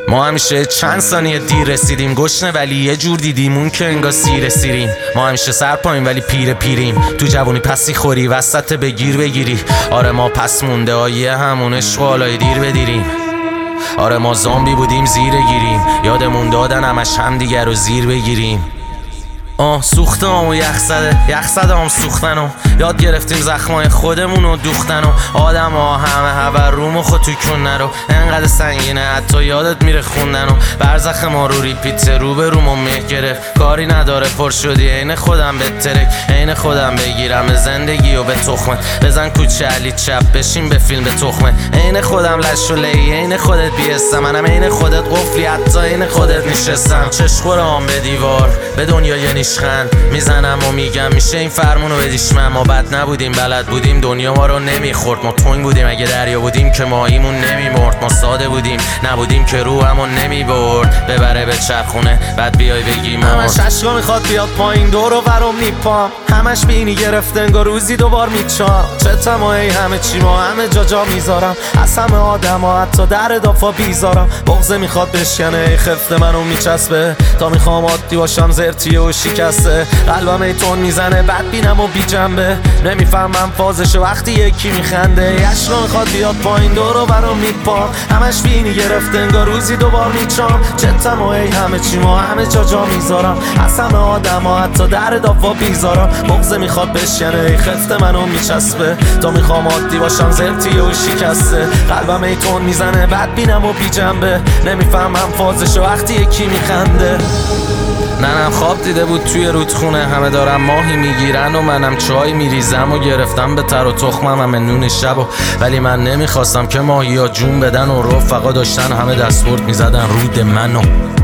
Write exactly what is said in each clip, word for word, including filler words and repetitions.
ما همیشه چند ثانیه دیر رسیدیم، گشنه ولی یه جور دیدیم اون که انگار سیر سیریم. ما همیشه سر پایین ولی پیر پیریم، تو جوونی پسی خوری وسط بگیر بگیری. آره ما پس مونده آیه همون عشق والای دیر بدیریم. آره ما زامبی بودیم زیر گیریم، یادمون دادن همش هم دیگر رو زیر بگیریم. آه سوخته هم و یخ زده یخ زده هم سوختن و یاد گرفتیم زخمای خودمون رو دوختن و آدم ها همه هبر روم و خود توی کن نرو انقدر سنگینه حتی یادت میره خوندن و برزخ ما رو ریپیت رو به روم و مه گرفت. کاری نداره پر شدی عین خودم به ترک عین خودم بگیرم به زندگی و به تخمه بزن کوچه علی چپ بشین به فیلم به تخمه عین خودم لش و لی عین خودت بیستم منم عین خودت قفلی حتی عین خودت نشستم. چشخورام به دیوار به دنیا یعنی خند میزنم و میگم میشه این فرمونو بدیش من. ما بد نبودیم بلد بودیم دنیا ما رو نمیخورد، ما تنگ بودیم اگه دریا بودیم که ماهیمون نمیمرد. ما ساده بودیم نبودیم که روحمون نمیبرد ببره به چرخونه بعد بیای بگی ما همش عشقا میخواد بیاد پایین دور و برم میپام همش بینی گرفته انگار روزی دوبار میچام. چه تمایی همه چی ما همه جا جا میذارم از همه آدم ها حتی در دافا بیزارم. بغضه میخواد بشکنه خفته منو میچسبه تا میخوام عادی باشم زرتیه و شکسته. قلبم ایتون میزنه بد بینم و بی جنبه نمیفهمم فازشو وقتی یکی میخنده. عشقا میخواد بیاد پایین دور و برم میپام همش بینی گرفته انگار روزی دوبار میچام. چه تمایی همه چی ما همه جا جا میذارم از همه آدم ها حتی در دافا بیزارم. بغضه میخواد بشکنه خفته منو میچسبه تا میخوام عادی باشم زرتیه و شکسته. قلبم ایتون میزنه بد بینم و بی جنبه نمیفهمم فازشو وقتی یکی میخنده. ننم خواب دیده بود توی رودخونه همه دارم ماهی میگیرن و منم چای میریزم و گرفتم به تر و تخمم همه نون شب و ولی من نمیخواستم که ماهی ها جون بدن و رفقا داشتن همه دستورد میزدن رود منو.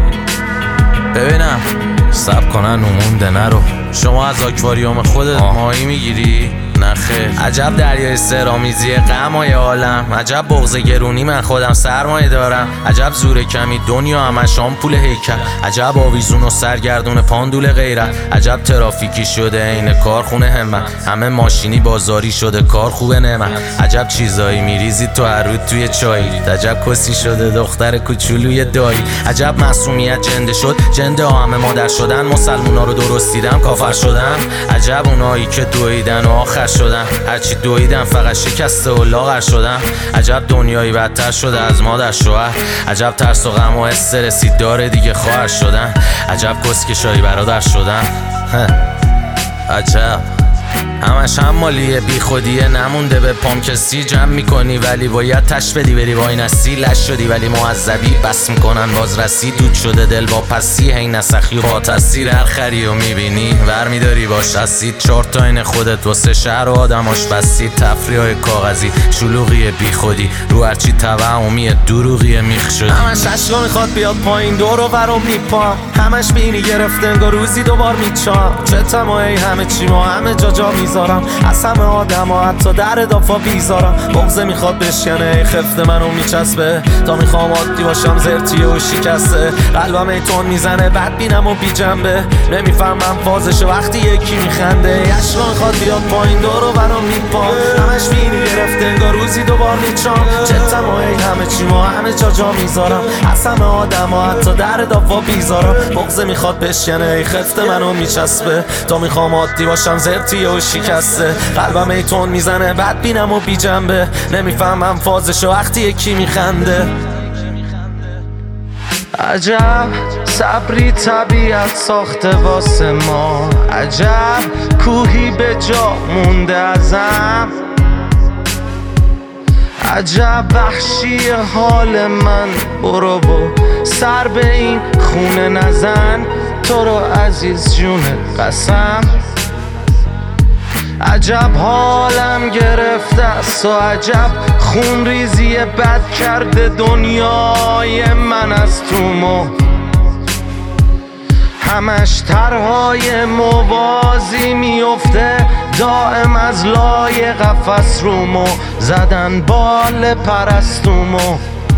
ببینم سب کنن نمونده نرو شما از آکواریوم خودت ماهی میگیری؟ نخیر. عجب دریای سرامیزی غمای عالم، عجب بغض گرونی من خودم سرمایه دارم، عجب زور کمی دنیا همش آمپول هیکل، عجب آویزون و سرگردون پاندول غیرت، عجب ترافیکی شده عین کارخونه همت، همه ماشینی بازاری شده کار خوبه نعمت، عجب چیزایی میریزی تو هر رود توی چایی، عجب کسی شده دختر کوچولوی دایی، عجب معصومیت جنده شد جنده ها همه مادر شدن، مسلمونا رو درست دیدم کافر شدن، عجب اونایی که دویدن و آخر شدن هرچی دویدن فقط شکسته و لاغر شدن، عجب دنیایی بدتر شده از مادر شوهر، عجب ترس و غم و استرسی داره دیگه خواهر شدن، عجب کسکشایی برادر شدن. عجب همش هم مالیه بی خودیه نمونده به پام کسی جمع میکنی ولی باید تش بدی بری وای نسی لش شدی ولی معذبی بس میکنن باز رسی دود شده دل با پسی هی نسخی و با تاثیر هر خری و میبینی ور میداری باش اسید چهار تا این خودت واسه شهر و آدماش بسید تفریح های کاغذی شلوغی بی خودی رو هرچی توهمی دروغی میخ شدی همش عشقا میخواد بیاد پایین دور و برم میپام همش بینی گرفته انگار روزی دوبار میچام چه تمایی همه چی ما همه جا جا میذارم از همه آدم ها حتی در دافا بیزارم بغضه میخواد بشکنه خفته منو میچسبه تا میخوام عادی باشم زرتیه و شکسته قلبم ایتون میزنه بد بینم و بی جنبه نمیفهمم فازشو وقتی یکی میخنده عشقا میخواد بیاد پایین دور و برم میپام همش بینی گرفته انگار روزی دوبار میچام چه تمایی همه چی ما همه جا جا میذارم از همه آدم ها حتی در دافا بیزارم بغضه میخواد بشکنه خفته منو میچسبه تا میخوام عادی باشم زرتیه و شکسته قلبم ایتون میزنه بد بینم و بی جنبه نمیفهمم فازشو وقتی یکی میخنده. عجب صبری طبیعت ساخته واسه ما عجب کوهی به جا مونده ازم عجب وحشی حال من برو و سر به این خونه نزن تو رو عزیز جون قسم عجب حالم گرفته است و عجب خون ریزی بد کرده دنیای من از تو مو همش طرحهای موازی میفته دائم از لای قفس رومو زدن بال پرستومو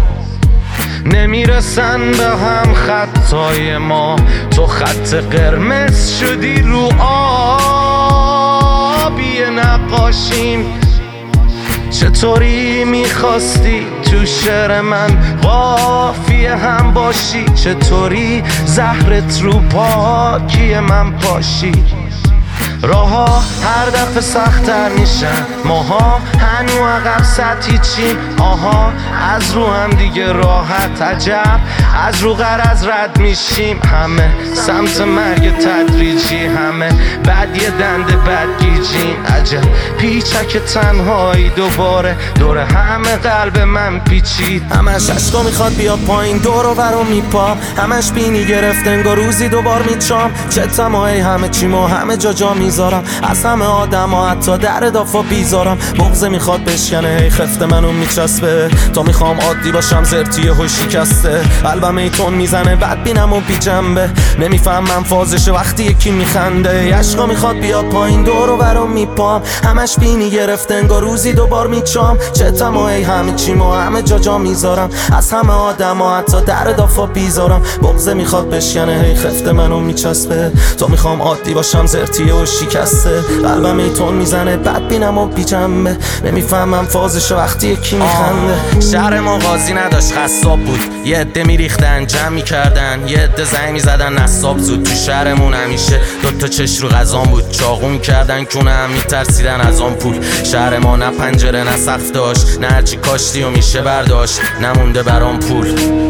نمیرسن به هم خطای ما تو خط قرمز شدی رو آبی نقاشیم چطوری میخواستی تو شعر من قافیه هم باشی؟ چطوری زهرت رو پاکی من پاشی؟ راها هر دفعه سخت‌تر میشن، ماها هنو عقب سطحی چیم. آها از رو هم دیگه راحت، عجب از رو غرض رد میشیم. همه سمت مرگ تدریجی، همه بعد یه دنده بد گیجیم. عجب پیچک تنهایی دوباره دور همه قلب من پیچید. همش عشقا میخواد بیاد پایین، دور و برو میپام. همش بینی گرفت انگار روزی دوبار میچام. چه تمایی همه چیمو همه جا جا میذارم، از همه آدم ها حتی در دافا بیزارم. بغزه میخواد بشکنه هی خفت منو میچسبه، تا میخوام عادی باشم زرتی و شکسته. قلبم ایتون میزنه بد بینم و بی جنبه، نمیفهمم فازشه وقتی یکی میخنده. عشقا میخواد بیاد پایین، دور و برو میپام. همش بینی گرفت انگار روزی دوبار میچام. چه تمایی همه چیمو همه جا جا میذارم، از همه آدم ها حتی در دافا بیزارم. بغزه میخواد بشکنه هی خفت منو میچسبه، تا میخوام عادی باشم زرتی و شکسته. قلبم ایتون میزنه بد بینم و بی جنبه، نمیفهمم فازش وقتی یکی میخنده. شهر ما قاضی نداشت خصاب بود، یه عده میریختن جمع میکردن، یه عده زنگ میزدن نصاب زود. تو شهرمون همیشه دوتا چش رو غذام بود، چاقو میکردن کونه هم میترسیدن از آن پول. شهر ما نه پنجره نه سقف داشت، نه هرچی کاشتی و میشه برداشت، نمونده برام پول.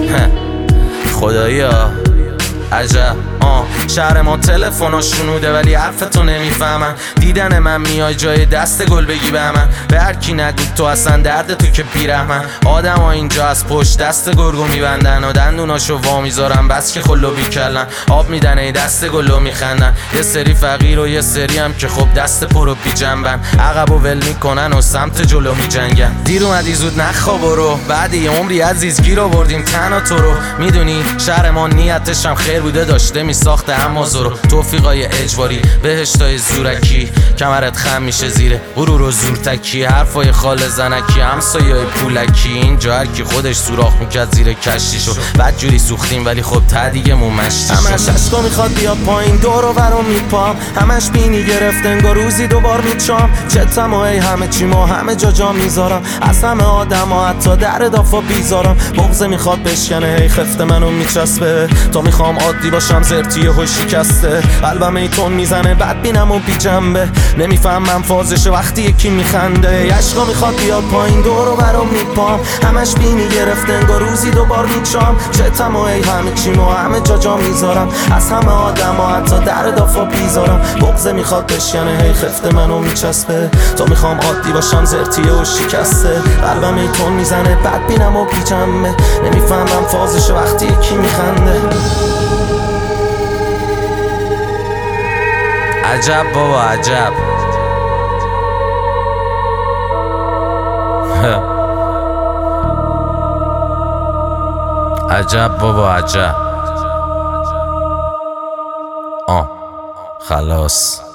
خدایا عجب. آه شهر ما تلفنا شنوده ولی حرفتو نمیفهمن. دیدن من میای جای دست گل بگی به من، به هر کی نگو تو اصلا درد تو که بیرحمن. آدم ها اینجا از پشت دست گرگو میبندن و دندوناشو وا میذارن، بس که خلو بیکلن. آب میدن ای دست گلو میخندن، یه سری فقیر و یه سری هم که خب دست پرو بی جنبن. عقب و ول میکنن و سمت جلو میجنگن. دیر اومدی زود نخواب برو، بعد یه عمری عزیز گیر آوردیم تنها تو رو. میدونی شهر ما نیتش هم خیر بوده، داشته میساخته اما زورو. توفیقای اجباری بهشتای زورکی، کمرت خم میشه زیره غرور و زورتکی. حرفای خال زنکی همسایه‌های پولکی، اینجا هر کی خودش سوراخ میکرد زیر کشتیشو. بعد جوری سوختیم ولی خب ته دیگه مون مشتی شد. همش عشقا میخواد بیاد پایین، دور و برو میپام. همش بینی گرفت انگار روزی دوبار میچام. چه تمایی همه چیمو همه جا جا میذارم، از همه آدم ها حتی در دافا بیزارم. بغزه میخواد بشکنه هی خفت منو میچسبه، تا میخوام عادی باشم زرتی و شکسته. قلبم ایتون میزنه بد بینم و بی جنبه، نمیفهمم فازشه وقتی یکی میخنده. عشقا میخواد بیاد پایین، دور و برو میپام. همش بینی گرفت انگار روزی دوبار میچام. چه تمایی همه چیمو همه جا جا میذارم، از همه آدم ها حتی در دافا بیزارم. بغزه میخواد بشکنه هی خفت منو میچسبه، تا میخوام عادی باشم زرتی و شکسته. قلبم ایتون میزنه بد بینم و بی جنبه، نمیفهمم فازشه وقتی یکی میخنده. عجب بابا عجب. عجب بابا عجب. آه خلاص.